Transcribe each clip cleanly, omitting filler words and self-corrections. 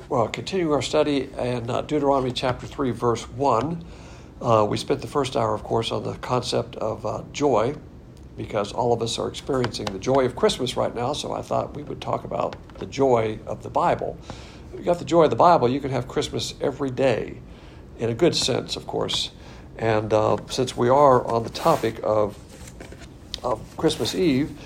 Well, continuing our study in Deuteronomy chapter 3, verse 1, we spent the first hour, of course, on the concept of joy, because all of us are experiencing the joy of Christmas right now, so I thought we would talk about the joy of the Bible. If you got the joy of the Bible, you can have Christmas every day, in a good sense, of course. And since we are on the topic of Christmas Eve,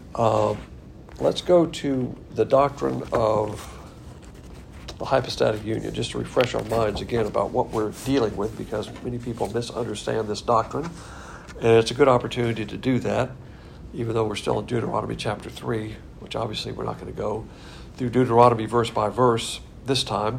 let's go to the doctrine of the hypostatic union, just to refresh our minds again about what we're dealing with, because many people misunderstand this doctrine, and it's a good opportunity to do that, even though we're still in Deuteronomy chapter 3, which obviously we're not going to go through Deuteronomy verse by verse this time,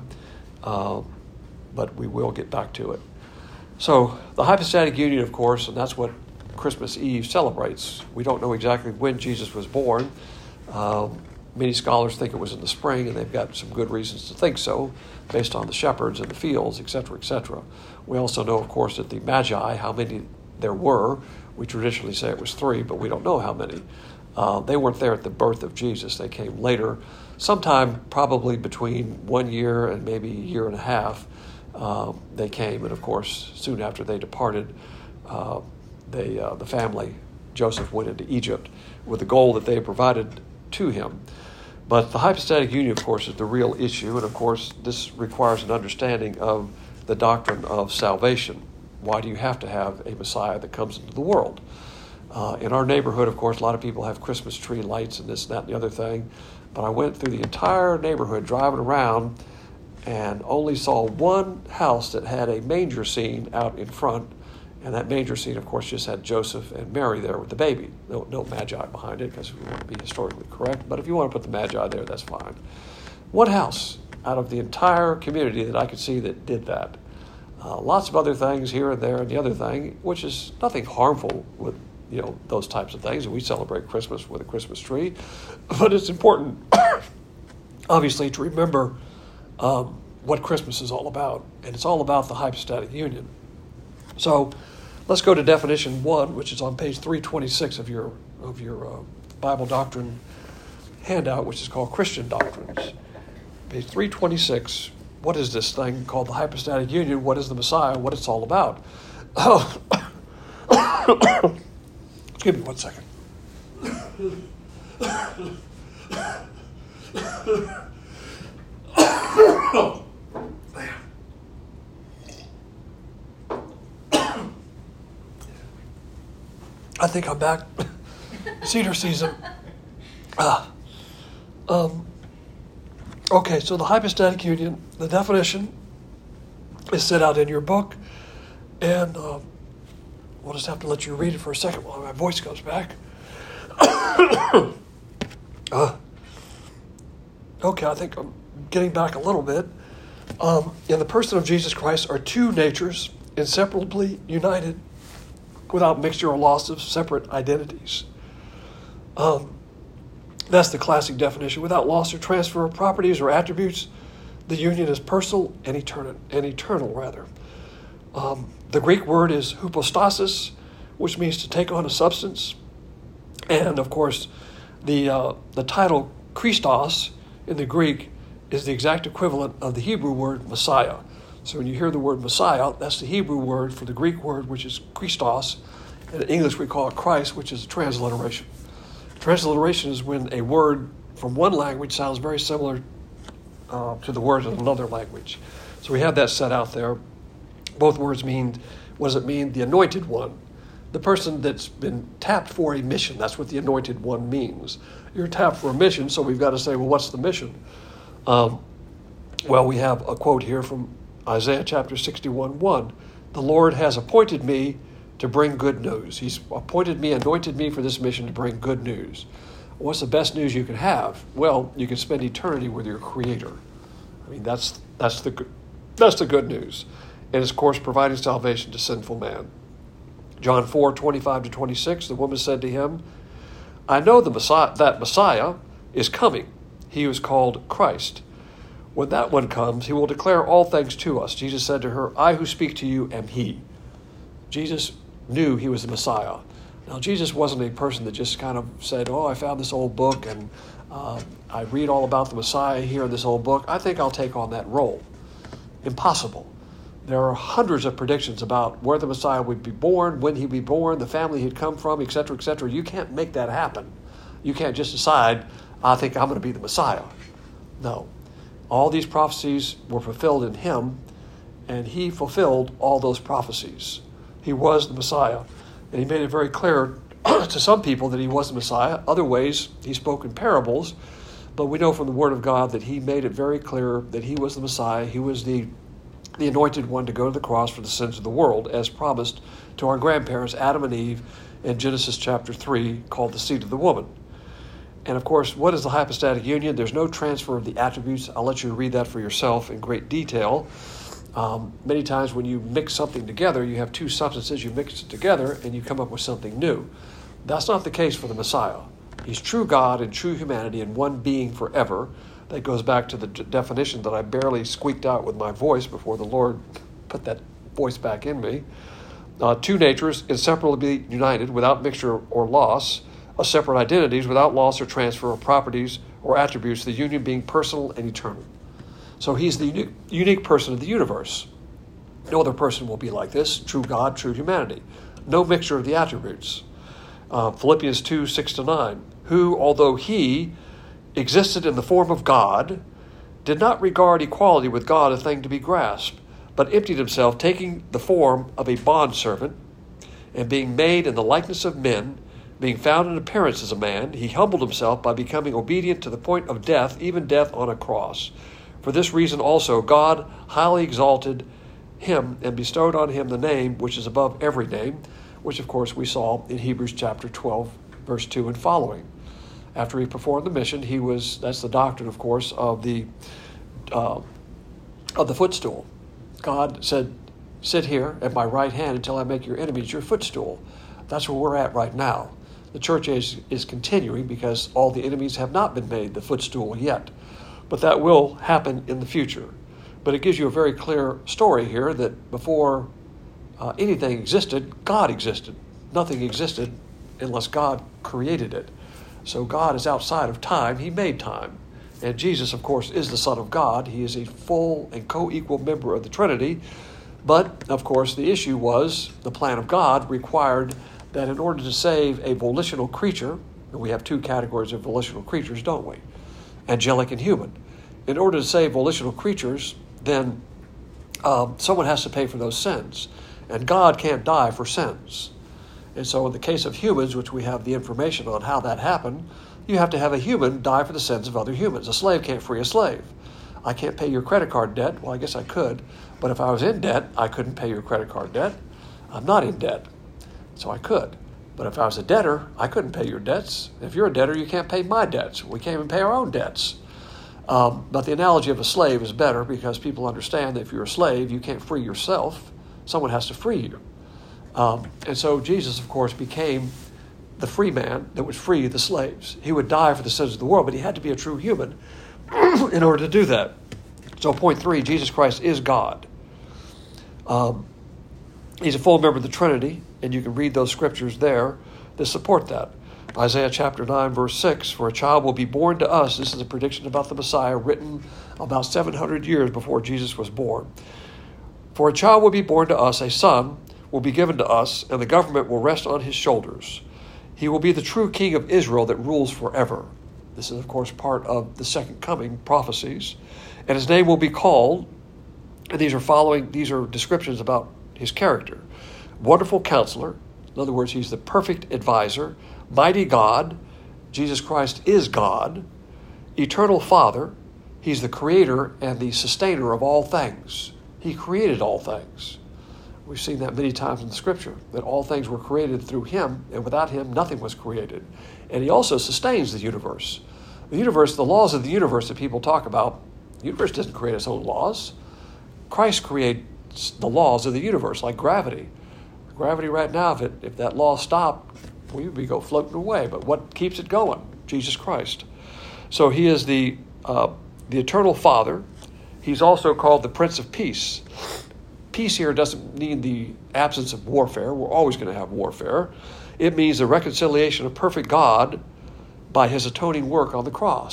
but we will get back to it. So the hypostatic union, of course, and that's what Christmas Eve celebrates. We don't know exactly when Jesus was born. Many scholars think it was in the spring, and they've got some good reasons to think so, based on the shepherds in the fields, etc., etc. We also know, of course, that the Magi, how many there were, we traditionally say it was 3, but we don't know how many. They weren't there at the birth of Jesus. They came later, sometime probably between 1 year and maybe a year and a half. They came, and of course, soon after they departed, the family, Joseph, went into Egypt with the goal that they had provided to him. But the hypostatic union, of course, is the real issue, and of course, this requires an understanding of the doctrine of salvation. Why do you have to have a Messiah that comes into the world? In our neighborhood, of course, a lot of people have Christmas tree lights and this, that, and the other thing, but I went through the entire neighborhood driving around and only saw one house that had a manger scene out in front. And that manger scene, of course, just had Joseph and Mary there with the baby. No Magi behind it, because we want to be historically correct. But if you want to put the Magi there, that's fine. One house out of the entire community that I could see that did that. Lots of other things here and there and the other thing, which is nothing harmful with those types of things. And we celebrate Christmas with a Christmas tree. But it's important, obviously, to remember what Christmas is all about. And it's all about the hypostatic union. So let's go to definition 1, which is on page 326 of your Bible doctrine handout, which is called Christian Doctrines. Page 326, what is this thing called the hypostatic union? What is the Messiah? What it's all about? Give me 1 second. I think I'm back. Cedar season. Okay, so the hypostatic union, the definition is set out in your book, and we'll just have to let you read it for a second while my voice comes back. Okay, I think I'm getting back a little bit. In the person of Jesus Christ are two natures inseparably united, without mixture or loss of separate identities. That's the classic definition. Without loss or transfer of properties or attributes, the union is personal and eternal. The Greek word is hypostasis, which means to take on a substance. And, of course, the title Christos in the Greek is the exact equivalent of the Hebrew word Messiah. So when you hear the word Messiah, that's the Hebrew word for the Greek word, which is Christos. And in English, we call it Christ, which is a transliteration. Transliteration is when a word from one language sounds very similar to the word in another language. So we have that set out there. Both words mean, what does it mean? The anointed one. The person that's been tapped for a mission. That's what the anointed one means. You're tapped for a mission, so we've got to say, well, what's the mission? Well, we have a quote here from Isaiah chapter 61:1. The Lord has appointed me to bring good news. He's appointed me, anointed me for this mission to bring good news. What's the best news you can have? Well, you can spend eternity with your Creator. I mean, that's the good news. And it's, of course, providing salvation to sinful man. John 4:25-26, the woman said to him, I know that Messiah is coming. He who is called Christ. When that one comes, he will declare all things to us. Jesus said to her, I who speak to you am he. Jesus knew he was the Messiah. Now, Jesus wasn't a person that just kind of said, I found this old book and I read all about the Messiah here in this old book. I think I'll take on that role. Impossible. There are hundreds of predictions about where the Messiah would be born, when he'd be born, the family he'd come from, etc., etc. You can't make that happen. You can't just decide, I think I'm going to be the Messiah. No. All these prophecies were fulfilled in him, and he fulfilled all those prophecies. He was the Messiah. And he made it very clear to some people that he was the Messiah. Other ways, he spoke in parables. But we know from the Word of God that he made it very clear that he was the Messiah. He was the anointed one to go to the cross for the sins of the world, as promised to our grandparents, Adam and Eve, in Genesis chapter 3, called the seed of the woman. And of course, what is the hypostatic union? There's no transfer of the attributes. I'll let you read that for yourself in great detail. Many times when you mix something together, you have two substances, you mix it together, and you come up with something new. That's not the case for the Messiah. He's true God and true humanity in one being forever. That goes back to the definition that I barely squeaked out with my voice before the Lord put that voice back in me. Two natures inseparably united without mixture or loss, separate identities without loss or transfer of properties or attributes, the union being personal and eternal. So he's the unique person of the universe. No other person will be like this, true God, true humanity. No mixture of the attributes. Philippians 2, 6-9, who, although he existed in the form of God, did not regard equality with God a thing to be grasped, but emptied himself, taking the form of a bondservant, and being made in the likeness of men, being found in appearance as a man, he humbled himself by becoming obedient to the point of death, even death on a cross. For this reason also God highly exalted him and bestowed on him the name which is above every name, which of course we saw in Hebrews chapter 12, verse 2 and following. After he performed the mission, that's the doctrine, of course, of the footstool. God said, sit here at my right hand until I make your enemies your footstool. That's where we're at right now. The church age is continuing because all the enemies have not been made the footstool yet. But that will happen in the future. But it gives you a very clear story here that before anything existed, God existed. Nothing existed unless God created it. So God is outside of time. He made time. And Jesus, of course, is the Son of God. He is a full and co-equal member of the Trinity. But, of course, the issue was the plan of God required that in order to save a volitional creature, and we have two categories of volitional creatures, don't we? Angelic and human. In order to save volitional creatures, then someone has to pay for those sins. And God can't die for sins. And so in the case of humans, which we have the information on how that happened, you have to have a human die for the sins of other humans. A slave can't free a slave. I can't pay your credit card debt. Well, I guess I could. But if I was in debt, I couldn't pay your credit card debt. I'm not in debt, so I could. But if I was a debtor, I couldn't pay your debts. If you're a debtor, you can't pay my debts. We can't even pay our own debts. But the analogy of a slave is better because people understand that if you're a slave, you can't free yourself. Someone has to free you. And so Jesus, of course, became the free man that would free the slaves. He would die for the sins of the world, but he had to be a true human in order to do that. So point 3, Jesus Christ is God. He's a full member of the Trinity, and you can read those scriptures there that support that. Isaiah chapter 9, verse 6, for a child will be born to us. This is a prediction about the Messiah written about 700 years before Jesus was born. For a child will be born to us, a son will be given to us, and the government will rest on his shoulders. He will be the true king of Israel that rules forever. This is, of course, part of the second coming prophecies. And his name will be called, and these are descriptions about his character. Wonderful Counselor, in other words, he's the perfect advisor. Mighty God, Jesus Christ is God. Eternal Father, he's the creator and the sustainer of all things. He created all things. We've seen that many times in the Scripture, that all things were created through him, and without him, nothing was created. And he also sustains the universe. The laws of the universe that people talk about, the universe doesn't create its own laws. Christ creates the laws of the universe, like gravity. Gravity right now, if that law stopped, we would go floating away. But what keeps it going? Jesus Christ. So he is the eternal Father. He's also called the Prince of Peace. Peace here doesn't mean the absence of warfare. We're always going to have warfare. It means the reconciliation of perfect God by his atoning work on the cross.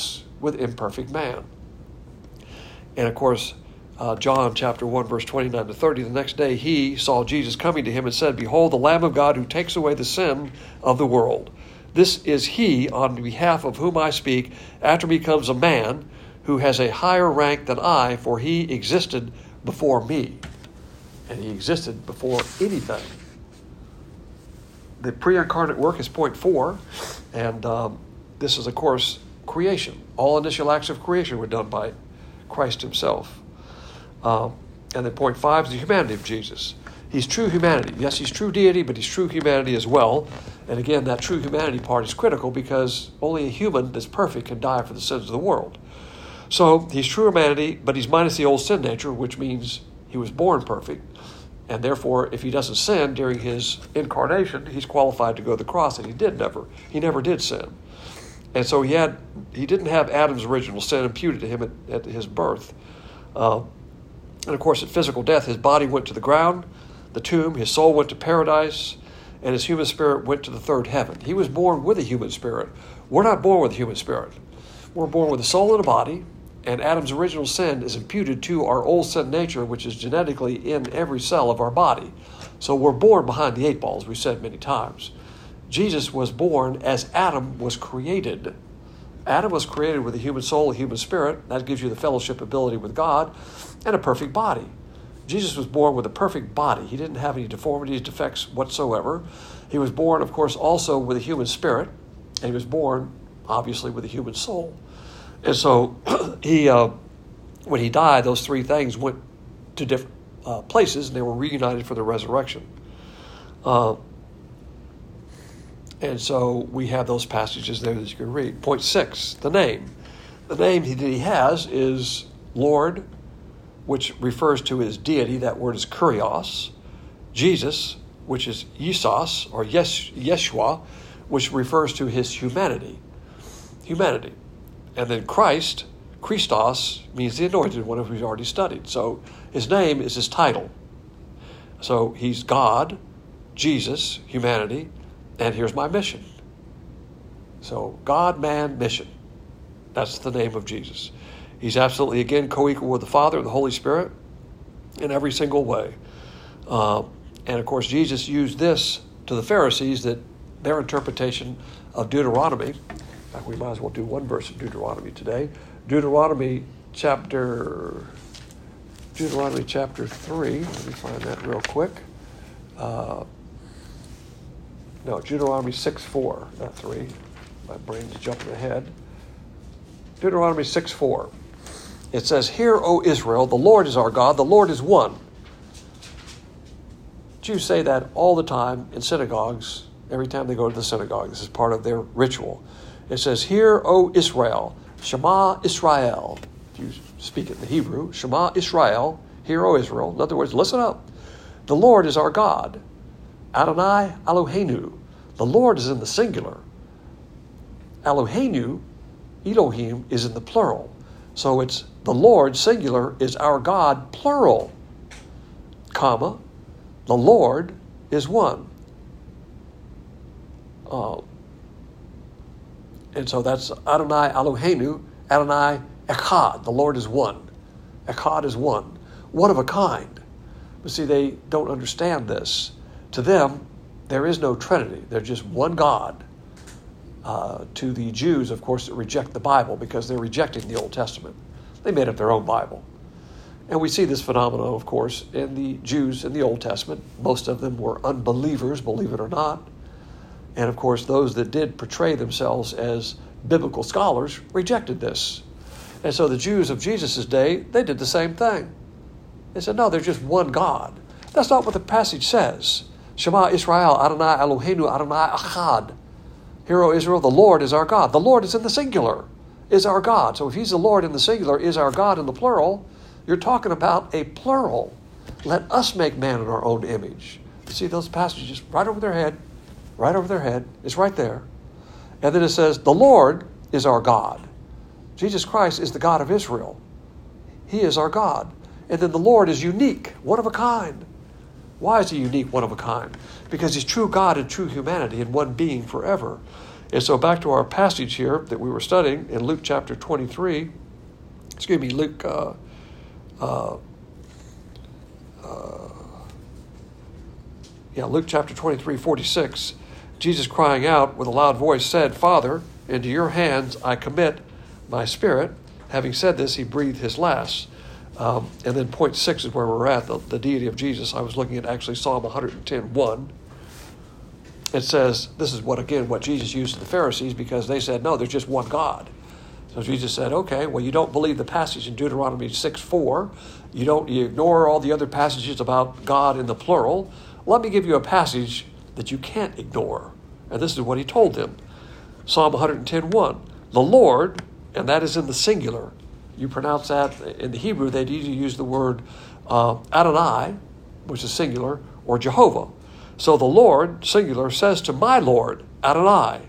with imperfect man. And of course, John chapter 1, verse 29 to 30, the next day he saw Jesus coming to him and said, "Behold, the Lamb of God who takes away the sin of the world. This is he on behalf of whom I speak. After me comes a man who has a higher rank than I, for he existed before me." And he existed before anything. The pre-incarnate work is point 4, and this is, of course, creation. All initial acts of creation were done by Christ himself. And then point 5 is the humanity of Jesus. He's true humanity. Yes, he's true deity, but he's true humanity as well. And again, that true humanity part is critical because only a human that's perfect can die for the sins of the world. So he's true humanity, but he's minus the old sin nature, which means he was born perfect. And therefore, if he doesn't sin during his incarnation, he's qualified to go to the cross, and he never did sin. And so he didn't have Adam's original sin imputed to him at his birth. And of course, at physical death, his body went to the ground, the tomb, his soul went to paradise, and his human spirit went to the third heaven. He was born with a human spirit. We're not born with a human spirit. We're born with a soul and a body, and Adam's original sin is imputed to our old sin nature, which is genetically in every cell of our body. So we're born behind the 8 ball, as we've said many times. Jesus was born as Adam was created. Adam was created with a human soul, a human spirit. That gives you the fellowship ability with God, and a perfect body. Jesus was born with a perfect body. He didn't have any deformities, defects whatsoever. He was born, of course, also with a human spirit, and he was born, obviously, with a human soul. And so when he died, those 3 things went to different places, and they were reunited for the resurrection. And so we have those passages there that you can read. Point 6, the name. The name that he has is Lord, which refers to his deity. That word is kurios. Jesus, which is Isos, or Yeshua, which refers to his humanity. Humanity. And then Christ, Christos, means the anointed one, as we've already studied. So his name is his title. So he's God, Jesus, humanity, and here's my mission. So God, man, mission. That's the name of Jesus. He's absolutely, again, co-equal with the Father and the Holy Spirit in every single way. And of course, Jesus used this to the Pharisees, that their interpretation of Deuteronomy. In fact, we might as well do one verse of Deuteronomy today. Deuteronomy chapter 3. Let me find that real quick. Deuteronomy 6:4, not 3. My brain's jumping ahead. Deuteronomy 6:4. It says, "Hear, O Israel, the Lord is our God, the Lord is one." Jews say that all the time in synagogues, every time they go to the synagogue. This is part of their ritual. It says, "Hear, O Israel, Shema Israel." If you speak it in the Hebrew, Shema Israel, hear, O Israel. In other words, listen up. The Lord is our God. Adonai Eloheinu. The Lord is in the singular. Eloheinu, Elohim, is in the plural. So it's the Lord, singular, is our God, plural, comma, the Lord is one. And so that's Adonai Eloheinu, Adonai Echad. The Lord is one. Echad is one. One of a kind. But see, they don't understand this. To them, there is no Trinity. They're just one God. To the Jews, of course, that reject the Bible because they're rejecting the Old Testament. They made up their own Bible. And we see this phenomenon, of course, in the Jews in the Old Testament. Most of them were unbelievers, believe it or not. And, of course, those that did portray themselves as biblical scholars rejected this. And so the Jews of Jesus' day, they did the same thing. They said, no, there's just one God. That's not what the passage says. Shema Israel, Adonai Eloheinu, Adonai Echad. Hear, O Israel, the Lord is our God. The Lord is in the singular, is our God. So if he's the Lord in the singular, is our God in the plural, you're talking about a plural. Let us make man in our own image. You see those passages right over their head. Right over their head. It's right there. And then it says, the Lord is our God. Jesus Christ is the God of Israel. He is our God. And then the Lord is unique, one of a kind. Why is he unique, one of a kind? Because he's true God and true humanity in one being forever. And so back to our passage here that we were studying in Luke chapter 23, Luke Luke chapter 23, 46, Jesus crying out with a loud voice said, Father, into your hands I commit my spirit. Having said this, he breathed his last. And then point 6 is where we're at, the deity of Jesus. I was looking at actually Psalm 110:1. It says, this is what Jesus used to the Pharisees, because they said, no, there's just one God. So Jesus said, okay, well, you don't believe the passage in Deuteronomy 6:4. You ignore all the other passages about God in the plural. Let me give you a passage that you can't ignore. And this is what he told them. Psalm 110:1. The Lord, and that is in the singular. You pronounce that in the Hebrew, they'd either use the word Adonai, which is singular, or Jehovah. So the Lord, singular, says to my Lord, Adonai,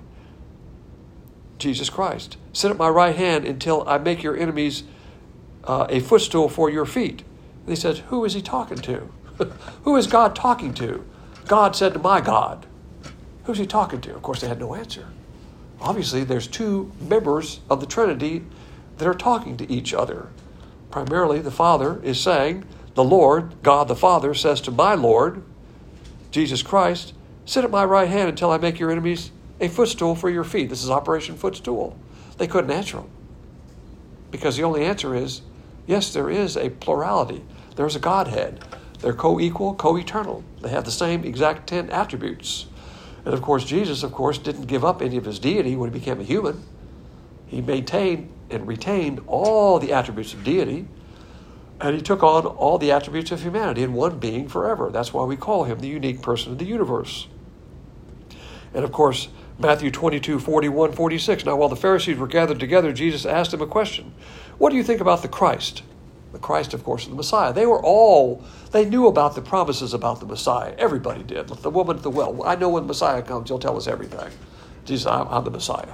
Jesus Christ, sit at my right hand until I make your enemies a footstool for your feet. And he says, who is he talking to? Who is God talking to? God said to my God. Who's he talking to? Of course, they had no answer. Obviously, there's two members of the Trinity that are talking to each other. Primarily, the Father is saying, the Lord, God the Father, says to my Lord, Jesus Christ, sit at my right hand until I make your enemies a footstool for your feet. This is Operation Footstool. They couldn't answer him. Because the only answer is, yes, there is a plurality. There's a Godhead. They're co-equal, co-eternal. They have the same exact 10 attributes. And of course, Jesus, didn't give up any of his deity when he became a human. He maintained and retained all the attributes of deity, and he took on all the attributes of humanity in one being forever. That's why we call him the unique person in the universe. And of course, Matthew 22, 41, 46. Now, while the Pharisees were gathered together, Jesus asked them a question. What do you think about the Christ? The Christ, of course, is the Messiah. They knew about the promises about the Messiah. Everybody did. The woman at the well, I know when the Messiah comes, he'll tell us everything. Jesus, I'm the Messiah.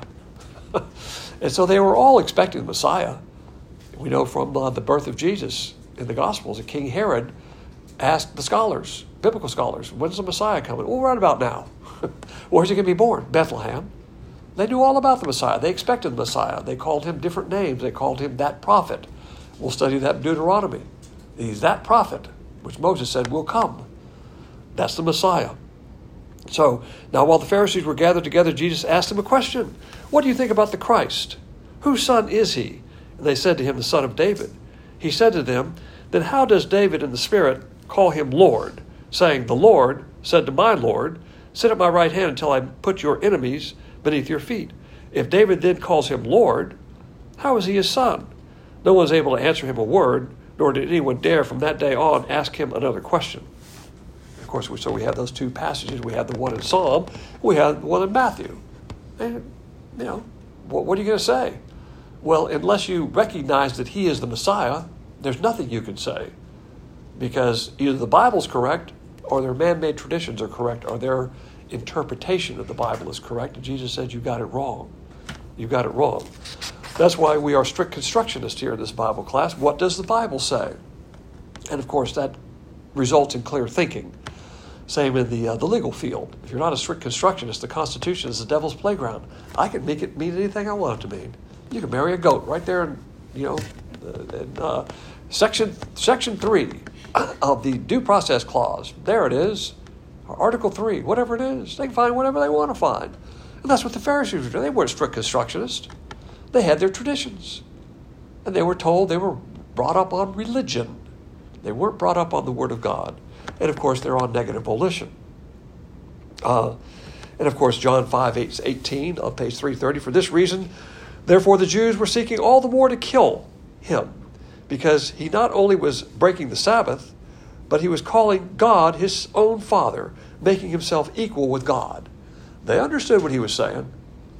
And so they were all expecting the Messiah. We know from the birth of Jesus in the Gospels that King Herod asked the scholars, biblical scholars, when's the Messiah coming? Well, right about now. Where's he going to be born? Bethlehem. They knew all about the Messiah. They expected the Messiah. They called him different names. They called him that prophet. We'll study that in Deuteronomy. He's that prophet, which Moses said will come. That's the Messiah. So, now while the Pharisees were gathered together, Jesus asked them a question. What do you think about the Christ? Whose son is he? And they said to him, the son of David. He said to them, then how does David in the Spirit call him Lord, saying, the Lord said to my Lord, sit at my right hand until I put your enemies beneath your feet. If David then calls him Lord, how is he his son? No one was able to answer him a word, nor did anyone dare from that day on ask him another question. Of course, so we have those two passages. We have the one in Psalm, we have the one in Matthew. And, what are you going to say? Well, unless you recognize that he is the Messiah, there's nothing you can say. Because either the Bible's correct, or their man-made traditions are correct, or their interpretation of the Bible is correct. And Jesus said, you got it wrong. You got it wrong. That's why we are strict constructionists here in this Bible class. What does the Bible say? And of course, that results in clear thinking. Same in the legal field. If you're not a strict constructionist, the Constitution is the devil's playground. I can make it mean anything I want it to mean. You can marry a goat right there, in Section 3 of the Due Process Clause. There it is. Or Article 3, whatever it is. They can find whatever they want to find. And that's what the Pharisees were doing. They weren't strict constructionists. They had their traditions. And they were told they were brought up on religion. They weren't brought up on the Word of God. And of course, they're on negative volition. And of course, John 5:18 on page 330. For this reason, therefore, the Jews were seeking all the more to kill him, because he not only was breaking the Sabbath, but he was calling God his own Father, making himself equal with God. They understood what he was saying.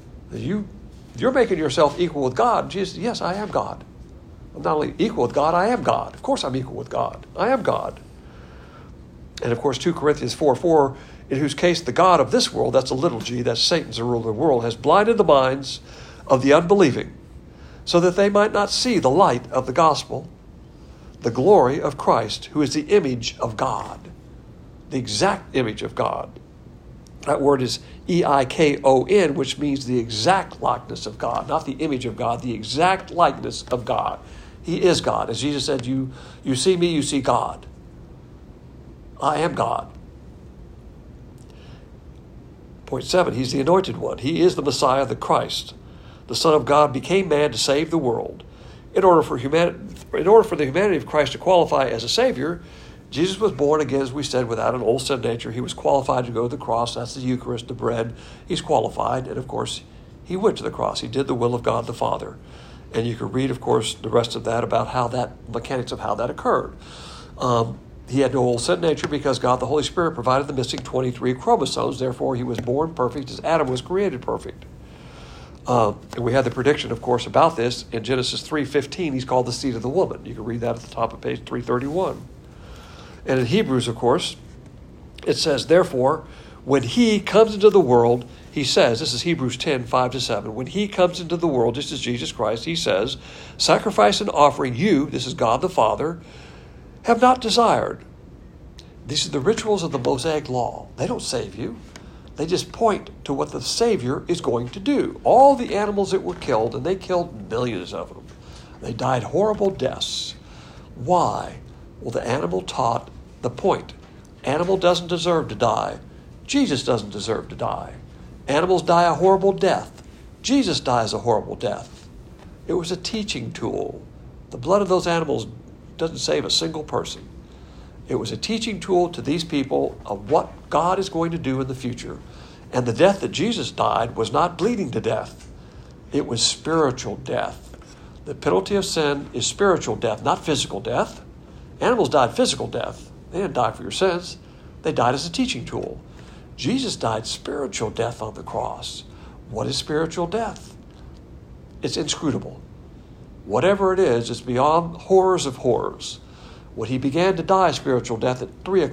You're making yourself equal with God. Jesus, yes, I am God. I'm not only equal with God, I am God. Of course I'm equal with God. I am God. And of course, 2 Corinthians 4:4, in whose case the God of this world, that's a little g, that's Satan's the ruler of the world, has blinded the minds of the unbelieving, so that they might not see the light of the gospel, the glory of Christ, who is the image of God, the exact image of God. That word is eikon, which means the exact likeness of God, not the image of God, the exact likeness of God. He is God. As Jesus said, you see me, you see God. I am God. Point 7, he's the anointed one. He is the Messiah, the Christ. The Son of God became man to save the world. In order for the humanity of Christ to qualify as a Savior, Jesus was born, again, as we said, without an old sin nature. He was qualified to go to the cross. That's the Eucharist, the bread. He's qualified. And, of course, he went to the cross. He did the will of God the Father. And you can read, of course, the rest of that about how that, mechanics of how that occurred. He had no old sin nature because God the Holy Spirit provided the missing 23 chromosomes. Therefore, he was born perfect as Adam was created perfect. And we had the prediction, of course, about this in Genesis 3:15. He's called the seed of the woman. You can read that at the top of page 331. And in Hebrews, of course, it says, therefore, when he comes into the world, he says, this is Hebrews 10:5-7, when he comes into the world, just as Jesus Christ, he says, sacrifice and offering you, this is God the Father, have not desired. These are the rituals of the Mosaic law. They don't save you. They just point to what the Savior is going to do. All the animals that were killed, and they killed millions of them, they died horrible deaths. Why? Well, the animal taught the point. Animal doesn't deserve to die. Jesus doesn't deserve to die. Animals die a horrible death. Jesus dies a horrible death. It was a teaching tool. The blood of those animals doesn't save a single person. It was a teaching tool to these people of what God is going to do in the future. And the death that Jesus died was not bleeding to death. It was spiritual death. The penalty of sin is spiritual death, not physical death. Animals died physical death. They didn't die for your sins. They died as a teaching tool. Jesus died spiritual death on the cross. What is spiritual death? It's inscrutable. Whatever it is, it's beyond horrors of horrors. When he began to die spiritual death at 12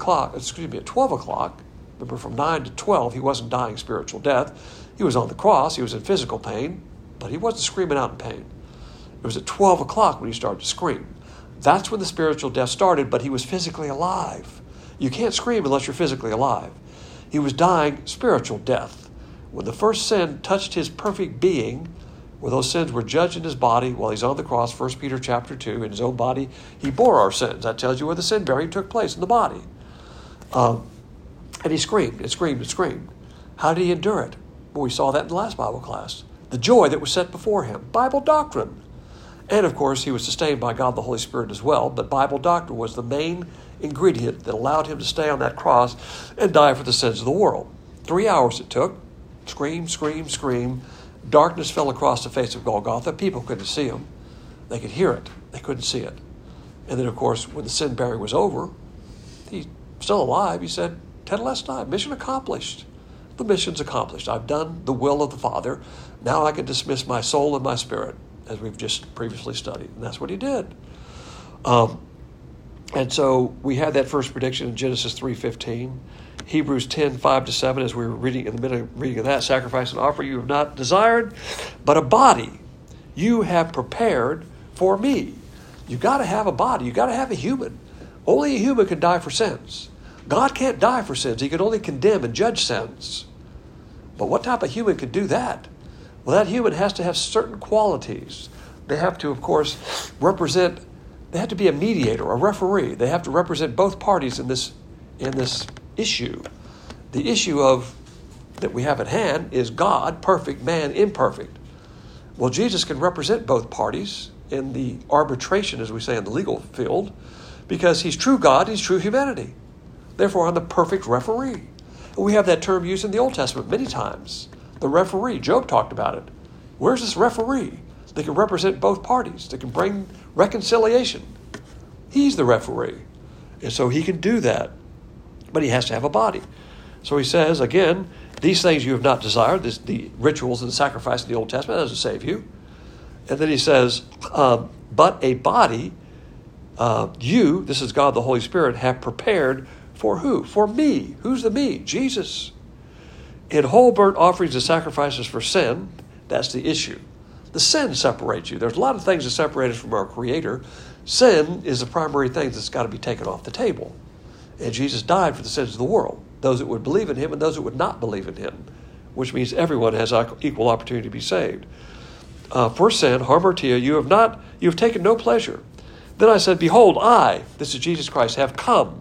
o'clock, remember from 9 to 12, he wasn't dying spiritual death. He was on the cross, he was in physical pain, but he wasn't screaming out in pain. It was at 12 o'clock when he started to scream. That's when the spiritual death started, but he was physically alive. You can't scream unless you're physically alive. He was dying spiritual death. When the first sin touched his perfect being, where those sins were judged in his body while he's on the cross, 1 Peter chapter 2, in his own body, he bore our sins. That tells you where the sin bearing took place in the body. And he screamed and screamed and screamed. How did he endure it? Well, we saw that in the last Bible class. The joy that was set before him. Bible doctrine. And, of course, he was sustained by God the Holy Spirit as well. But Bible doctrine was the main ingredient that allowed him to stay on that cross and die for the sins of the world. 3 hours it took. Scream, scream, scream. Darkness fell across the face of Golgotha. People couldn't see him. They could hear it. They couldn't see it. And then, of course, when the sin bearing was over, he's still alive. He said, Tetelestai, mission accomplished. The mission's accomplished. I've done the will of the Father. Now I can dismiss my soul and my spirit, as we've just previously studied. And that's what he did. And so we had that first prediction in Genesis 3:15. Hebrews 10:5-7, as we were reading in the middle of reading of that, sacrifice and offer you have not desired, but a body you have prepared for me. You got to have a body. You got to have a human. Only a human can die for sins. God can't die for sins. He can only condemn and judge sins. But what type of human could do that? Well, that human has to have certain qualities. They have to, of course, represent, they have to be a mediator, a referee. They have to represent both parties in this issue. The issue that we have at hand is God, perfect, man, imperfect. Well, Jesus can represent both parties in the arbitration, as we say in the legal field, because he's true God, he's true humanity. Therefore, I'm the perfect referee. And we have that term used in the Old Testament many times. The referee. Job talked about it. Where's this referee? They can represent both parties. They can bring reconciliation. He's the referee. And so he can do that. But he has to have a body. So he says, again, these things you have not desired, the rituals and the sacrifice in the Old Testament, that doesn't save you. And then he says, but a body, you, this is God the Holy Spirit, have prepared for who? For me. Who's the me? Jesus. In whole burnt offerings and sacrifices for sin, that's the issue. The sin separates you. There's a lot of things that separate us from our Creator. Sin is the primary thing that's got to be taken off the table. And Jesus died for the sins of the world. those that would believe in him and those that would not believe in him, which means everyone has equal opportunity to be saved. For sin, hamartia, you have taken no pleasure. Then I said, behold, I, this is Jesus Christ, have come.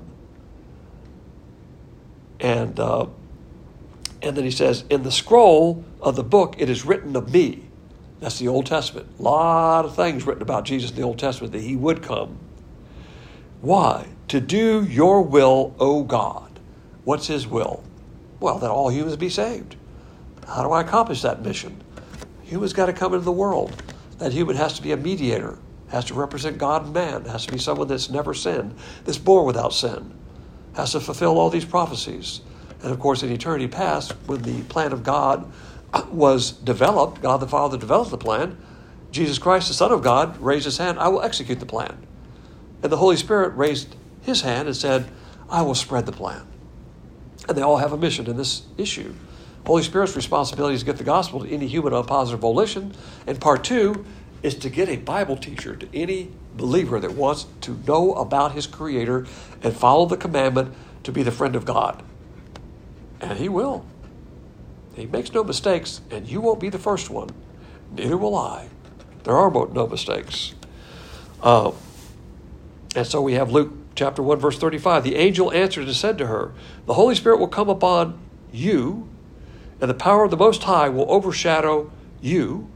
And then he says, in the scroll of the book it is written of me. That's the Old Testament. A lot of things written about Jesus in the Old Testament, that he would come. Why? To do your will, O God. What's his will? Well, that all humans be saved. How do I accomplish that mission? Humans got to come into the world. That human has to be a mediator, has to represent God and man, has to be someone that's never sinned, that's born without sin, has to fulfill all these prophecies. And of course, in eternity past, when the plan of God was developed, God the Father developed the plan, Jesus Christ, the Son of God, raised his hand, I will execute the plan. And the Holy Spirit raised his hand and said, I will spread the plan. And they all have a mission in this issue. Holy Spirit's responsibility is to get the gospel to any human on positive volition. And part 2 is to get a Bible teacher to any believer that wants to know about his Creator and follow the commandment to be the friend of God. And he will. He makes no mistakes, and you won't be the first one. Neither will I. There are no mistakes. And so we have Luke chapter 1, verse 35. The angel answered and said to her, the Holy Spirit will come upon you, and the power of the Most High will overshadow you.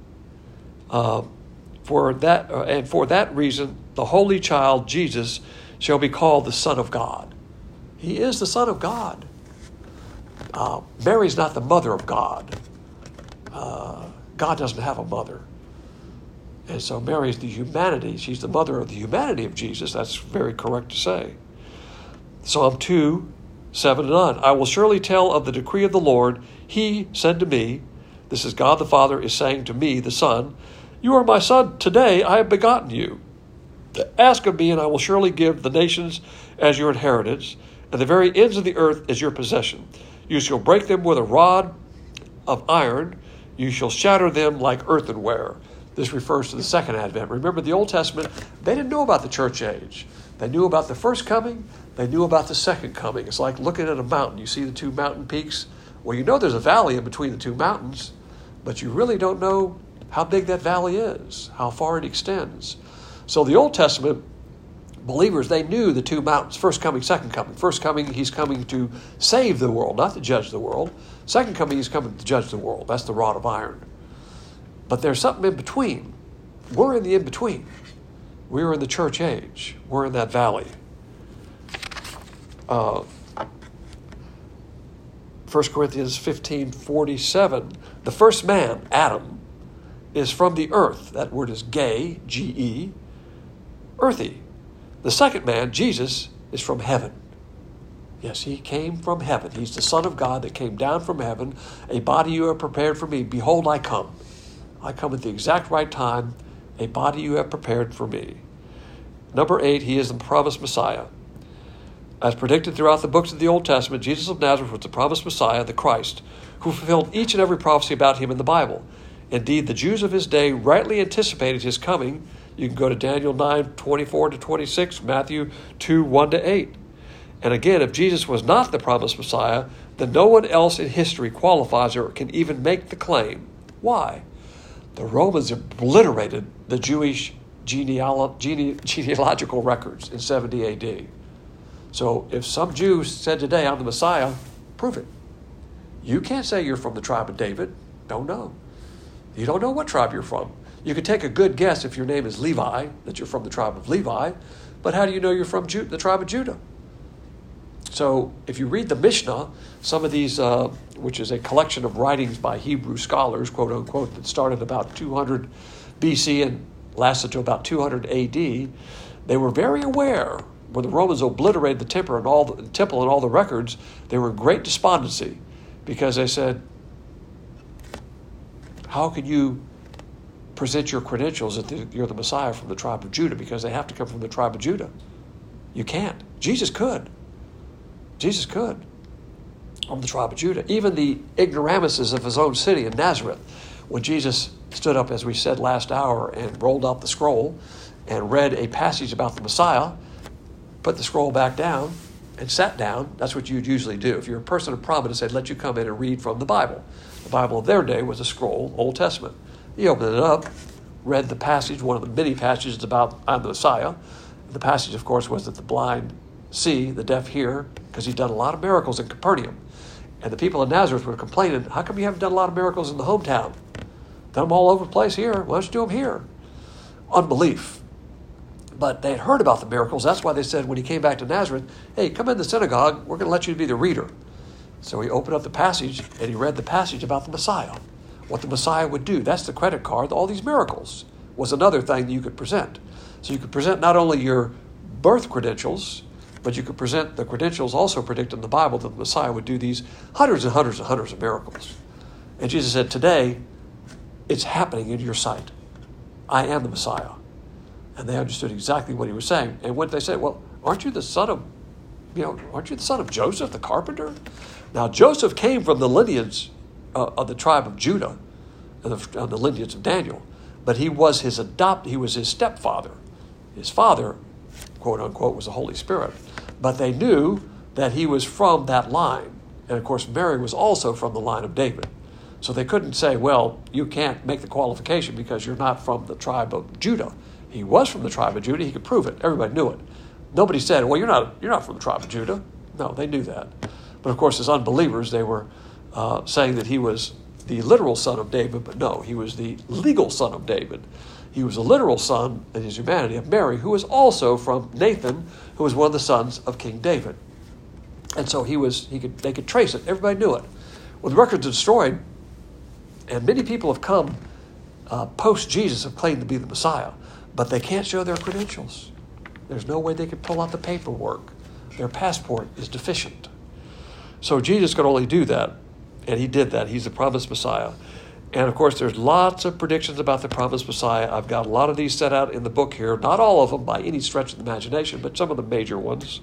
For that reason, the Holy Child, Jesus, shall be called the Son of God. He is the Son of God. Mary's not the mother of God. God doesn't have a mother. And so Mary's the humanity. She's the mother of the humanity of Jesus. That's very correct to say. Psalm 2, 7 and 9. I will surely tell of the decree of the Lord. He said to me, this is God the Father is saying to me, the Son, you are my son. Today I have begotten you. Ask of me, and I will surely give the nations as your inheritance, and the very ends of the earth as your possession. You shall break them with a rod of iron. You shall shatter them like earthenware. This refers to the second advent. Remember, the Old Testament, they didn't know about the church age. They knew about the first coming. They knew about the second coming. It's like looking at a mountain. You see the two mountain peaks. Well, you know there's a valley in between the two mountains, but you really don't know how big that valley is, how far it extends. So the Old Testament believers, they knew the two mountains, first coming, second coming. First coming, he's coming to save the world, not to judge the world. Second coming, he's coming to judge the world. That's the rod of iron. But there's something in between. We're in the in-between. We're in the church age. We're in that valley. 1 Corinthians 15:47. The first man, Adam, is from the earth. That word is gay, G-E, earthy. The second man, Jesus, is from heaven. Yes, he came from heaven. He's the Son of God that came down from heaven. A body you have prepared for me. Behold, I come. I come at the exact right time. A body you have prepared for me. Number 8, he is the promised Messiah. As predicted throughout the books of the Old Testament, Jesus of Nazareth was the promised Messiah, the Christ, who fulfilled each and every prophecy about him in the Bible. Indeed, the Jews of his day rightly anticipated his coming. You can go to Daniel 9:24-26, Matthew 2:1-8. And again, if Jesus was not the promised Messiah, then no one else in history qualifies or can even make the claim. Why? The Romans obliterated the Jewish genealogical records in 70 AD. So if some Jew said today, I'm the Messiah, prove it. You can't say you're from the tribe of David. Don't know. You don't know what tribe you're from. You can take a good guess if your name is Levi, that you're from the tribe of Levi, but how do you know you're from the tribe of Judah? So if you read the Mishnah, some of these, which is a collection of writings by Hebrew scholars, quote unquote, that started about 200 BC and lasted to about 200 AD, they were very aware when the Romans obliterated the temple and all the records, they were in great despondency because they said, how can you present your credentials that you're the Messiah from the tribe of Judah? Because they have to come from the tribe of Judah. You can't. Jesus could. Jesus could. From the tribe of Judah. Even the ignoramuses of his own city in Nazareth, when Jesus stood up, as we said last hour, and rolled out the scroll and read a passage about the Messiah, put the scroll back down, and sat down. That's what you'd usually do. If you're a person of prominence, they'd let you come in and read from the Bible. The Bible of their day was a scroll, Old Testament. He opened it up, read the passage, one of the many passages about I'm the Messiah. The passage, of course, was that the blind see, the deaf hear, because he'd done a lot of miracles in Capernaum. And the people in Nazareth were complaining, how come you haven't done a lot of miracles in the hometown? Done them all over the place here. Why don't you do them here? Unbelief. But they had heard about the miracles. That's why they said when he came back to Nazareth, hey, come in the synagogue. We're going to let you be the reader. So he opened up the passage and he read the passage about the Messiah, what the Messiah would do. That's the credit card. All these miracles was another thing that you could present. So you could present not only your birth credentials, but you could present the credentials also predicted in the Bible that the Messiah would do these hundreds and hundreds and hundreds of miracles. And Jesus said, today, it's happening in your sight. I am the Messiah. And they understood exactly what he was saying. And when they said, well, aren't you the son of Joseph, the carpenter? Now, Joseph came from the lineage of the tribe of Judah, of the lineage of Daniel. But he was his stepfather. His father, quote unquote, was the Holy Spirit. But they knew that he was from that line. And of course, Mary was also from the line of David. So they couldn't say, well, you can't make the qualification because you're not from the tribe of Judah. He was from the tribe of Judah. He could prove it. Everybody knew it. Nobody said, well, you're not from the tribe of Judah. No, they knew that. But of course, as unbelievers, they were saying that he was the literal son of David, but no, he was the legal son of David. He was a literal son in his humanity of Mary, who was also from Nathan, who was one of the sons of King David. And so they could trace it. Everybody knew it. Well, the records are destroyed, and many people have come post-Jesus have claimed to be the Messiah, but they can't show their credentials. There's no way they could pull out the paperwork. Their passport is deficient. So Jesus could only do that, and he did that. He's the promised Messiah. And of course, there's lots of predictions about the promised Messiah. I've got a lot of these set out in the book here. Not all of them by any stretch of the imagination, but some of the major ones.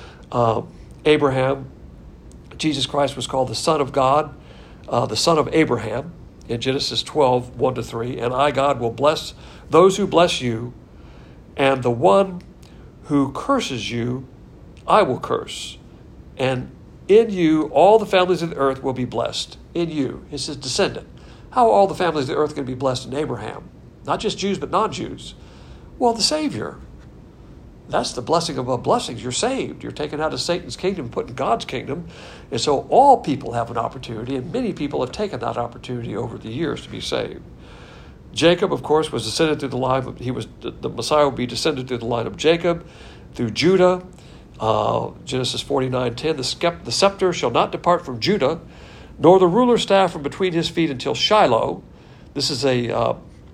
Abraham, Jesus Christ was called the Son of God, the Son of Abraham in Genesis 12, 1-3. And I, God, will bless those who bless you, and the one who curses you, I will curse. And in you, all the families of the earth will be blessed. In you, it's his descendant. How are all the families of the earth going to be blessed in Abraham? Not just Jews, but non-Jews. Well, the Savior. That's the blessing above blessings. You're saved. You're taken out of Satan's kingdom and put in God's kingdom. And so all people have an opportunity, and many people have taken that opportunity over the years to be saved. Jacob, of course, was descended through the line of, the Messiah would be descended through the line of Jacob, through Judah. Genesis 49:10, the scepter shall not depart from Judah, nor the ruler's staff from between his feet until Shiloh. This is a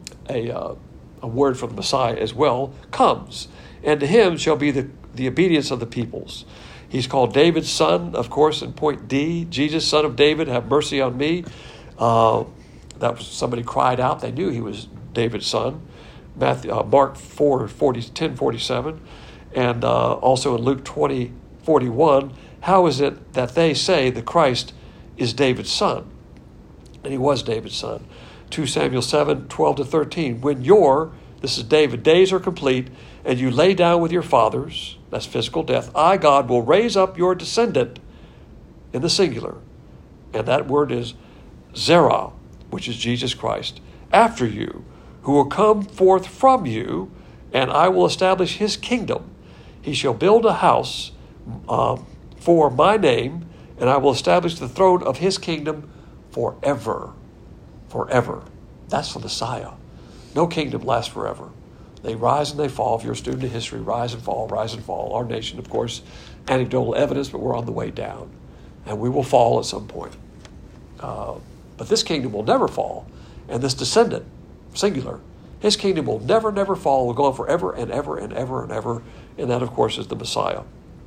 word from the Messiah as well, comes. And to him shall be the obedience of the peoples. He's called David's son, of course, in point D. Jesus, son of David, have mercy on me. That was somebody cried out. They knew he was David's son. Mark 10:47. And also in Luke 20:41, how is it that they say the Christ is David's son? And he was David's son. 2 Samuel 7:12-13. When this is David, days are complete, and you lay down with your fathers, that's physical death, I, God, will raise up your descendant in the singular. And that word is Zerah, which is Jesus Christ, after you, who will come forth from you, and I will establish his kingdom. He shall build a house for my name, and I will establish the throne of his kingdom forever. Forever. That's the Messiah. No kingdom lasts forever. They rise and they fall. If you're a student of history, rise and fall, rise and fall. Our nation, of course, anecdotal evidence, but we're on the way down. And we will fall at some point. But this kingdom will never fall. And this descendant, singular, his kingdom will never, never fall. Will go on forever and ever and ever and ever. And that, of course, is the Messiah.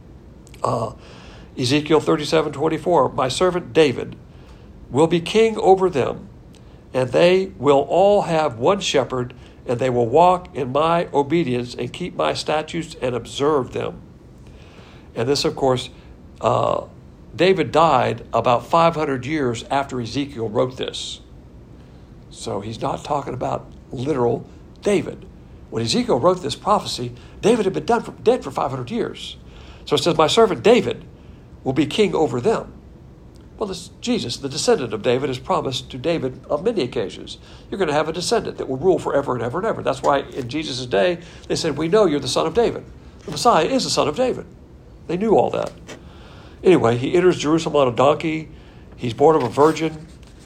Ezekiel 37:24, my servant David will be king over them, and they will all have one shepherd, and they will walk in my obedience and keep my statutes and observe them. And this, of course, David died about 500 years after Ezekiel wrote this. So he's not talking about literal David. When Ezekiel wrote this prophecy, David had been dead for 500 years. So it says, my servant David will be king over them. Well, this Jesus, the descendant of David, is promised to David on many occasions. You're going to have a descendant that will rule forever and ever and ever. That's why in Jesus' day, they said, we know you're the son of David. The Messiah is the son of David. They knew all that. Anyway, he enters Jerusalem on a donkey. He's born of a virgin.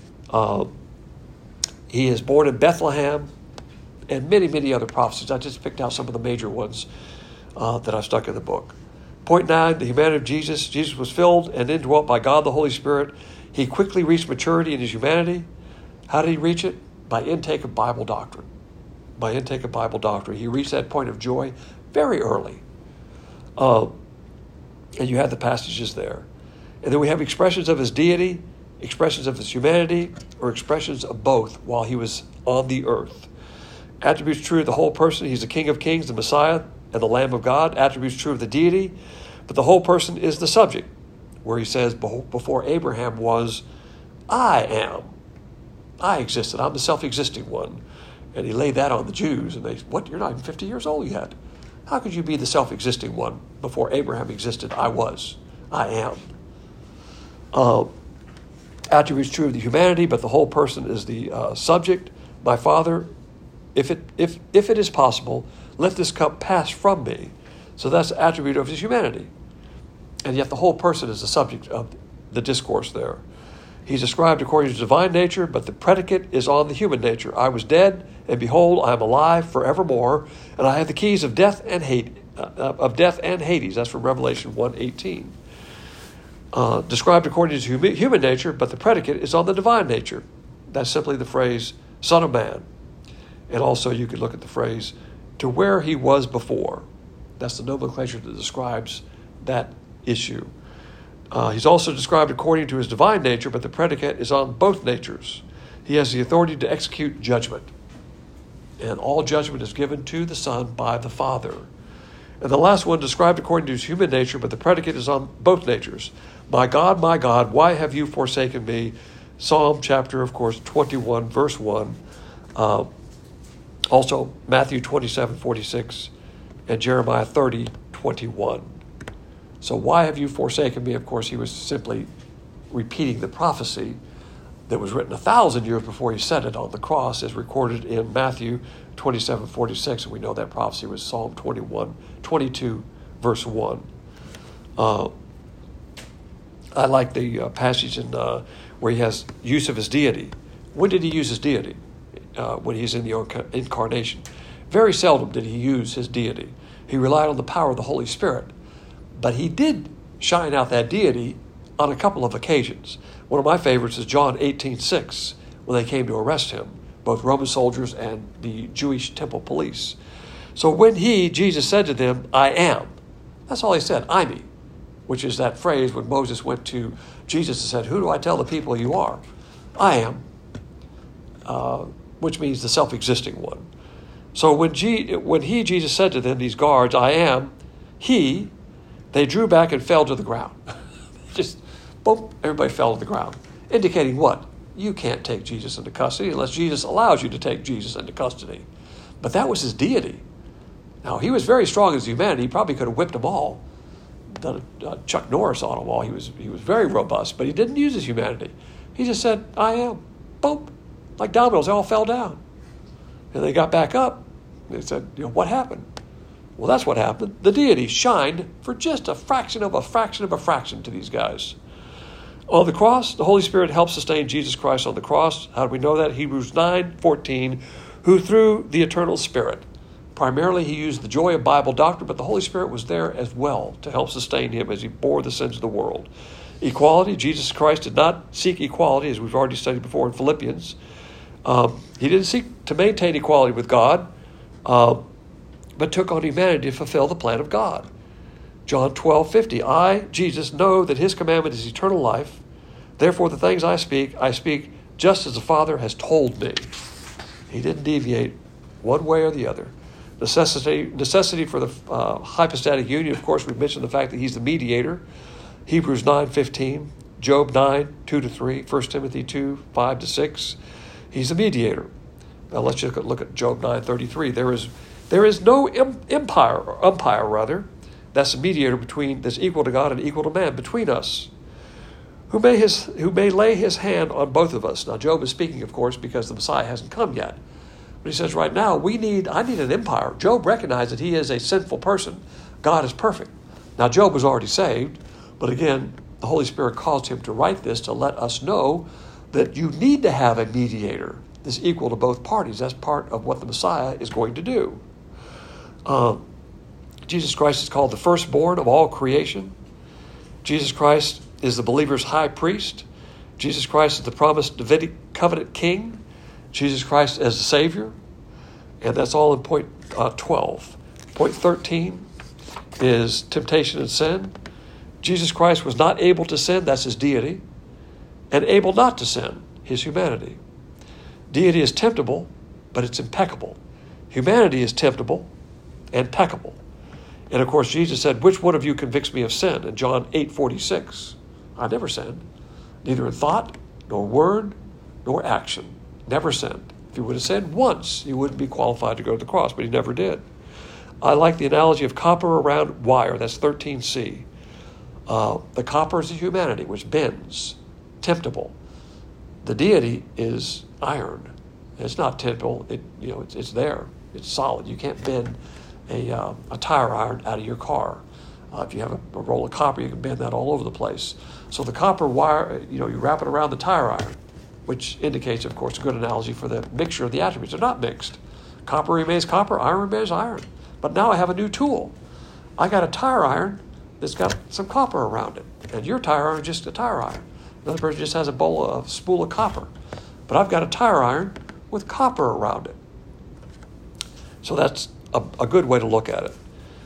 He is born in Bethlehem, and many, many other prophecies. I just picked out some of the major ones that I've stuck in the book. Point 9, the humanity of Jesus. Jesus was filled and indwelt by God the Holy Spirit. He quickly reached maturity in his humanity. How did he reach it? By intake of Bible doctrine. By intake of Bible doctrine. He reached that point of joy very early. And you have the passages there. And then we have expressions of his deity, expressions of his humanity, or expressions of both while he was on the earth. Attributes true of the whole person. He's the King of Kings, the Messiah, and the Lamb of God. Attributes true of the deity. But the whole person is the subject, where he says, before Abraham was, I am. I existed. I'm the self-existing one. And he laid that on the Jews. And they said, what? You're not even 50 years old yet. How could you be the self-existing one? Before Abraham existed, I was. I am. Attributes true of the humanity, but the whole person is the subject. My Father, if it is possible, let this cup pass from me. So that's the attribute of his humanity. And yet the whole person is the subject of the discourse there. He's described according to divine nature, but the predicate is on the human nature. I was dead, and behold, I am alive forevermore, and I have the keys of death and Hades. That's from Revelation 1:18. Described according to human nature, but the predicate is on the divine nature. That's simply the phrase, Son of Man. And also you could look at the phrase, to where he was before. That's the nomenclature that describes that issue. He's also described according to his divine nature, but the predicate is on both natures. He has the authority to execute judgment. And all judgment is given to the Son by the Father. And the last one, described according to his human nature, but the predicate is on both natures. My God, why have you forsaken me? Psalm chapter, of course, 21, verse 1. Also, Matthew 27:46 and Jeremiah 30:21. So why have you forsaken me? Of course, he was simply repeating the prophecy that was written 1,000 years before he said it on the cross, as recorded in Matthew 27:46. And we know that prophecy was Psalm 22, verse 1. I like the passage in where he has use of his deity. When did he use his deity? When he's in the incarnation. Very seldom did he use his deity. He relied on the power of the Holy Spirit. But he did shine out that deity on a couple of occasions. One of my favorites is John 18:6, when they came to arrest him, both Roman soldiers and the Jewish temple police. So when Jesus said to them, I am, that's all he said, I me, which is that phrase when Moses went to Jesus and said, who do I tell the people you are? I am, which means the self-existing one. So when Jesus said to them, these guards, I am, they drew back and fell to the ground. Just, boom, everybody fell to the ground. Indicating what? You can't take Jesus into custody unless Jesus allows you to take Jesus into custody. But that was his deity. Now, he was very strong as humanity. He probably could have whipped them all, done Chuck Norris on them all. He was very robust, but he didn't use his humanity. He just said, I am. Boom. Like dominoes, they all fell down. And they got back up. They said, what happened? Well, that's what happened. The deity shined for just a fraction of a fraction of a fraction to these guys. On the cross, the Holy Spirit helped sustain Jesus Christ on the cross. How do we know that? Hebrews 9:14, who through the eternal Spirit, primarily he used the joy of Bible doctrine, but the Holy Spirit was there as well to help sustain him as he bore the sins of the world. Equality, Jesus Christ did not seek equality, as we've already studied before in Philippians. He didn't seek to maintain equality with God, but took on humanity to fulfill the plan of God. John 12:50, I, Jesus, know that his commandment is eternal life. Therefore, the things I speak just as the Father has told me. He didn't deviate one way or the other. Necessity for the hypostatic union, of course, we've mentioned the fact that he's the mediator. Hebrews 9:15, Job 9:2-3, 1 Timothy 2:5-6. He's the mediator. Now let's just look at Job 9:33. There is no umpire, That's a mediator that's equal to God and equal to man between us. Who may lay his hand on both of us. Now, Job is speaking, of course, because the Messiah hasn't come yet. But he says, right now, I need an empire. Job recognized that he is a sinful person. God is perfect. Now, Job was already saved, but again, the Holy Spirit caused him to write this to let us know that you need to have a mediator that's equal to both parties. That's part of what the Messiah is going to do. Jesus Christ is called the firstborn of all creation. Jesus Christ is the believer's high priest. Jesus Christ is the promised Davidic covenant king. Jesus Christ as the Savior. And that's all in point 12. Point 13 is temptation and sin. Jesus Christ was not able to sin, that's his deity, and able not to sin, his humanity. Deity is temptable, but it's impeccable. Humanity is temptable and peccable. And of course, Jesus said, which one of you convicts me of sin? In John 8:46, I never sinned, neither in thought, nor word, nor action. Never sinned. If he would have sinned once, he wouldn't be qualified to go to the cross, but he never did. I like the analogy of copper around wire. That's 13c. The copper is the humanity, which bends, temptable. The deity is iron. It's not temptable. It's there. It's solid. You can't bend a tire iron out of your car. If you have a roll of copper, you can bend that all over the place. So the copper wire, you wrap it around the tire iron, which indicates, of course, a good analogy for the mixture of the attributes. They're not mixed. Copper remains copper, iron remains iron. But now I have a new tool. I got a tire iron that's got some copper around it. And your tire iron is just a tire iron. Another person just has a spool of copper. But I've got a tire iron with copper around it. So that's a good way to look at it.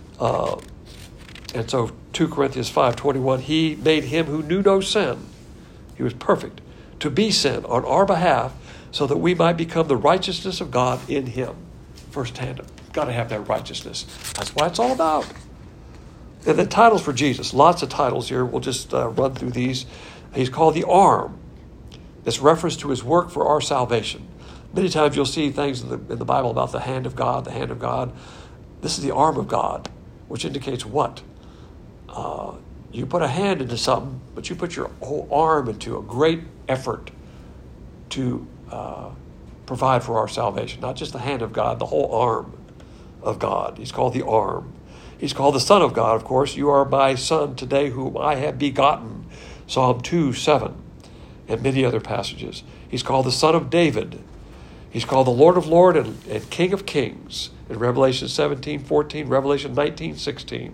And so 2 Corinthians 5:21, he made him who knew no sin, he was perfect, to be sin on our behalf so that we might become the righteousness of God in him. Firsthand, got to have that righteousness. That's what it's all about. And the titles for Jesus, lots of titles here. We'll just run through these. He's called the arm. It's reference to his work for our salvation. Many times you'll see things in the Bible about the hand of God, the hand of God. This is the arm of God, which indicates what? You put a hand into something, but you put your whole arm into a great effort to provide for our salvation. Not just the hand of God, the whole arm of God. He's called the arm. He's called the Son of God, of course. You are my Son today whom I have begotten. Psalm 2:7 and many other passages. He's called the Son of David. He's called the Lord of Lords and King of Kings in Revelation 17:14, Revelation 19:16.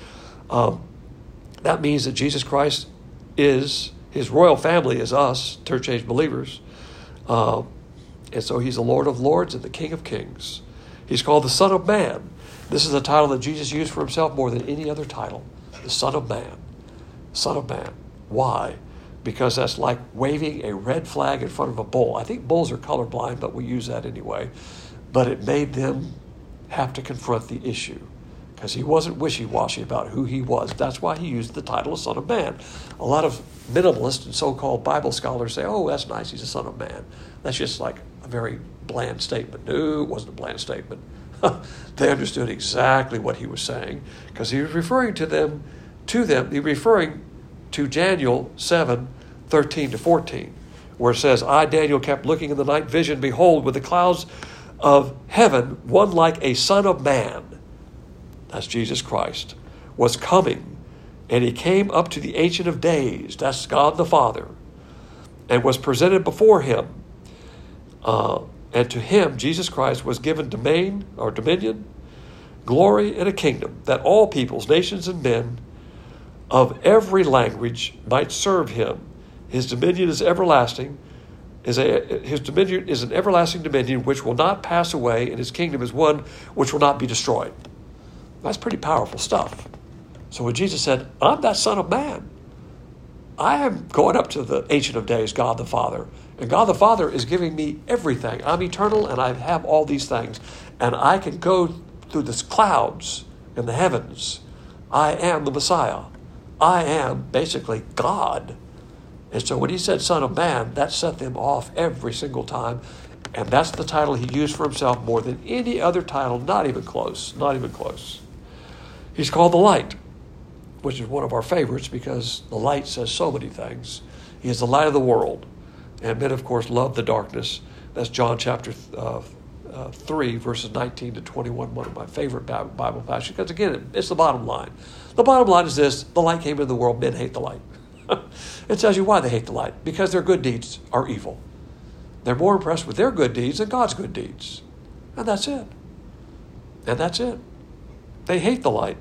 That means that Jesus Christ is, his royal family is us, church age believers. And so he's the Lord of Lords and the King of Kings. He's called the Son of Man. This is a title that Jesus used for himself more than any other title. The Son of Man. Son of Man. Why? Because that's like waving a red flag in front of a bull. I think bulls are colorblind, but we use that anyway. But it made them have to confront the issue because he wasn't wishy-washy about who he was. That's why he used the title of Son of Man. A lot of minimalists and so-called Bible scholars say, oh, that's nice, he's a Son of Man. That's just like a very bland statement. No, it wasn't a bland statement. They understood exactly what he was saying because he was referring to them. He was referring to Daniel 7:13-14, where it says, I, Daniel, kept looking in the night vision, behold, with the clouds of heaven, one like a son of man, that's Jesus Christ, was coming, and he came up to the Ancient of Days, that's God the Father, and was presented before him. And to him, Jesus Christ, was given dominion, glory, and a kingdom, that all peoples, nations, and men of every language might serve him. His dominion is everlasting. His dominion is an everlasting dominion which will not pass away, and his kingdom is one which will not be destroyed. That's pretty powerful stuff. So when Jesus said, I'm that Son of Man, I am going up to the Ancient of Days, God the Father. And God the Father is giving me everything. I'm eternal and I have all these things. And I can go through the clouds in the heavens. I am the Messiah. I am basically God. And so when he said Son of Man, that set them off every single time. And that's the title he used for himself more than any other title. Not even close. Not even close. He's called the Light. which is one of our favorites because the light says so many things. He is the light of the world. And men, of course, love the darkness. That's John chapter 3, verses 19 to 21, one of my favorite Bible passages, because again, it's the bottom line. The bottom line is this: the light came into the world, men hate the light. It tells you why they hate the light: because their good deeds are evil. They're more impressed with their good deeds than God's good deeds. And that's it. And that's it. They hate the light.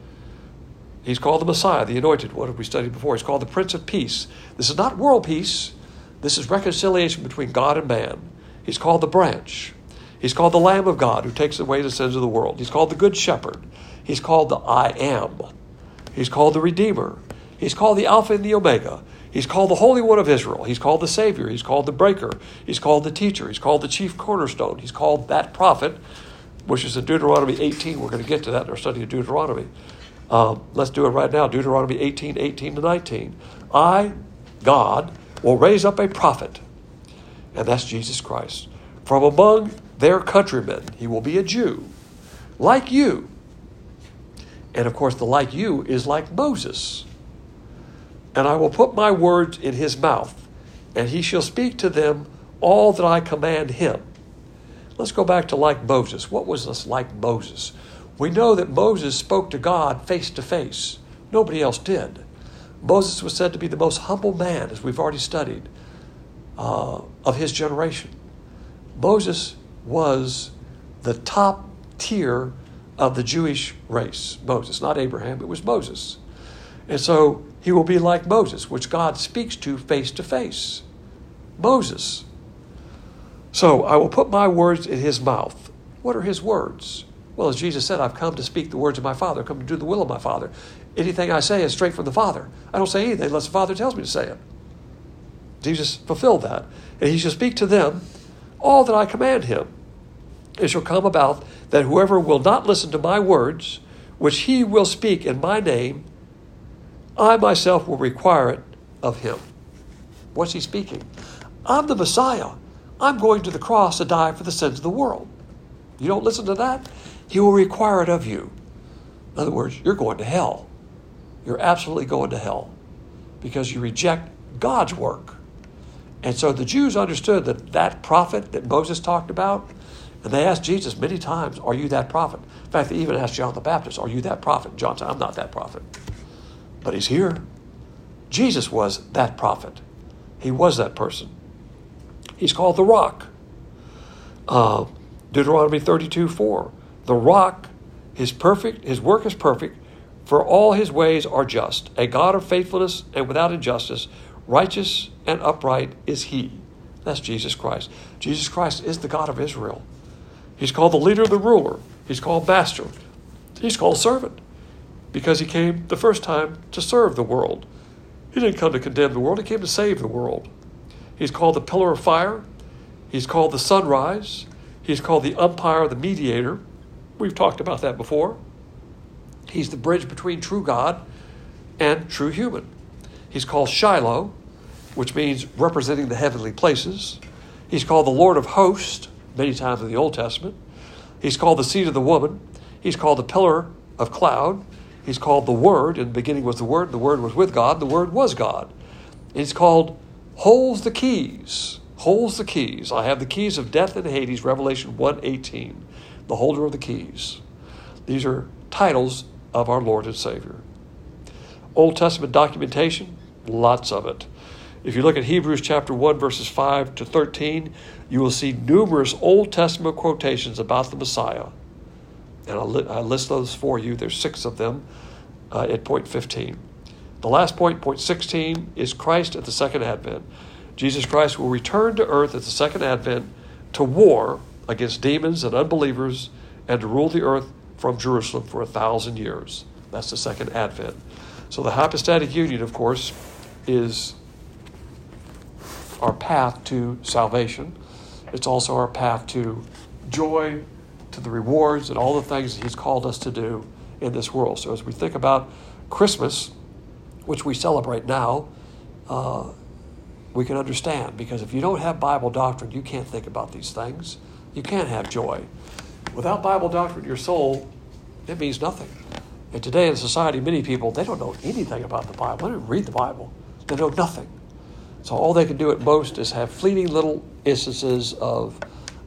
He's called the Messiah, the Anointed. What have we studied before? He's called the Prince of Peace. This is not world peace. This is reconciliation between God and man. He's called the Branch. He's called the Lamb of God who takes away the sins of the world. He's called the Good Shepherd. He's called the I Am. He's called the Redeemer. He's called the Alpha and the Omega. He's called the Holy One of Israel. He's called the Savior. He's called the Breaker. He's called the Teacher. He's called the Chief Cornerstone. He's called that Prophet, which is in Deuteronomy 18. We're going to get to that in our study of Deuteronomy. Let's do it right now. Deuteronomy 18, 18 to 19. I, God, will raise up a prophet, and that's Jesus Christ, from among their countrymen. He will be a Jew, like you. And of course, the like you is like Moses. And I will put my words in his mouth, and he shall speak to them all that I command him. Let's go back to like Moses. What was this like Moses? We know that Moses spoke to God face to face. Nobody else did. Moses was said to be the most humble man, as we've already studied, of his generation. Moses was the top tier of the Jewish race. Moses, not Abraham, it was Moses. And so he will be like Moses, which God speaks to face. Moses. So I will put my words in his mouth. What are his words? Well, as Jesus said, I've come to speak the words of my Father. I've come to do the will of my Father. Anything I say is straight from the Father. I don't say anything unless the Father tells me to say it. Jesus fulfilled that. And he shall speak to them all that I command him. It shall come about that whoever will not listen to my words, which he will speak in my name, I myself will require it of him. What's he speaking? I'm the Messiah. I'm going to the cross to die for the sins of the world. You don't listen to that? He will require it of you. In other words, you're going to hell. You're absolutely going to hell because you reject God's work. And so the Jews understood that prophet that Moses talked about, and they asked Jesus many times, are you that prophet? In fact, they even asked John the Baptist, are you that prophet? John said, I'm not that prophet. But he's here. Jesus was that prophet. He was that person. He's called the Rock. Deuteronomy 32:4. The Rock is perfect, his work is perfect, for all his ways are just. A God of faithfulness and without injustice, righteous and upright is he. That's Jesus Christ. Jesus Christ is the God of Israel. He's called the leader, the ruler. He's called master. He's called servant because he came the first time to serve the world. He didn't come to condemn the world. He came to save the world. He's called the pillar of fire. He's called the sunrise. He's called the umpire, the mediator. We've talked about that before. He's the bridge between true God and true human. He's called Shiloh, which means representing the heavenly places. He's called the Lord of hosts, many times in the Old Testament. He's called the seed of the woman. He's called the pillar of cloud. He's called the Word. In the beginning was the Word was with God, the Word was God. He's called holds the keys. Holds the keys. I have the keys of death and Hades, Revelation 1:18. The holder of the keys. These are titles of our Lord and Savior. Old Testament documentation, lots of it. If you look at Hebrews chapter 1, verses 5 to 13, you will see numerous Old Testament quotations about the Messiah. And I list those for you. There's 6 of them at point 15. The last point, point 16, is Christ at the second advent. Jesus Christ will return to earth at the second advent to war against demons and unbelievers and to rule the earth from Jerusalem for 1,000 years. That's the second advent. So the hypostatic union, of course, is our path to salvation. It's also our path to joy, to the rewards, and all the things that he's called us to do in this world. So as we think about Christmas, which we celebrate now, we can understand. Because if you don't have Bible doctrine, you can't think about these things. You can't have joy. Without Bible doctrine, your soul, it means nothing. And today in society, many people, they don't know anything about the Bible. They don't read the Bible. They know nothing. So all they can do at most is have fleeting little instances of,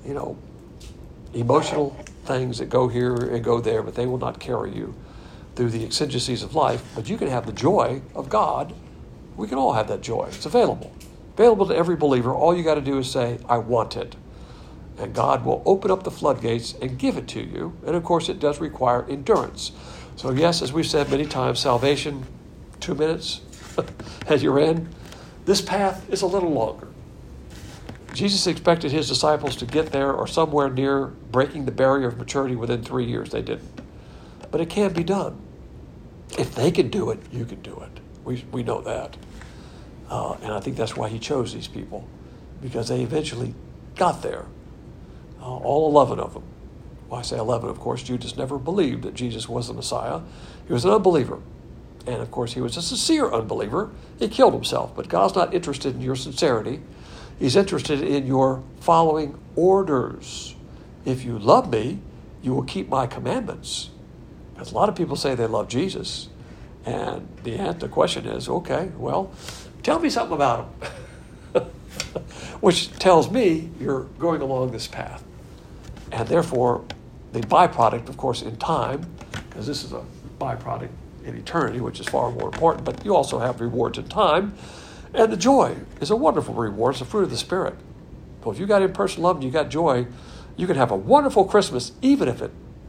emotional things that go here and go there, but they will not carry you through the exigencies of life. But you can have the joy of God. We can all have that joy. It's available. Available to every believer. All you got to do is say, I want it. And God will open up the floodgates and give it to you. And of course, it does require endurance. So yes, as we've said many times, salvation, 2 minutes, as you're in. This path is a little longer. Jesus expected his disciples to get there or somewhere near breaking the barrier of maturity within 3 years. They didn't. But it can be done. If they can do it, you can do it. We know that. And I think that's why he chose these people, because they eventually got there. All 11 of them. Well, I say 11, of course. Judas never believed that Jesus was the Messiah. He was an unbeliever. And, of course, he was a sincere unbeliever. He killed himself. But God's not interested in your sincerity. He's interested in your following orders. If you love me, you will keep my commandments. Because a lot of people say they love Jesus. And the question is, okay, well, tell me something about him. Which tells me you're going along this path. And therefore, the byproduct, of course, in time, because this is a byproduct in eternity, which is far more important, but you also have rewards in time. And the joy is a wonderful reward. It's the fruit of the Spirit. So if you got in-person love and you got joy, you can have a wonderful Christmas, even if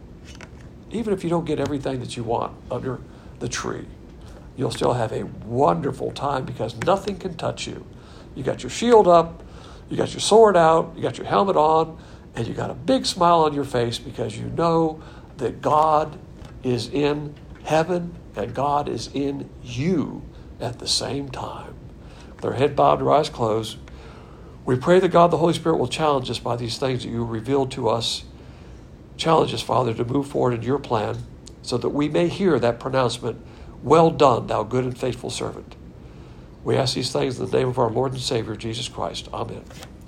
you don't get everything that you want under the tree. You'll still have a wonderful time because nothing can touch you. You got your shield up, you got your sword out, you got your helmet on, and you got a big smile on your face because you know that God is in heaven and God is in you at the same time. With our head bowed and our eyes closed, we pray that God the Holy Spirit will challenge us by these things that you revealed to us. Challenge us, Father, to move forward in your plan so that we may hear that pronouncement, well done, thou good and faithful servant. We ask these things in the name of our Lord and Savior, Jesus Christ. Amen.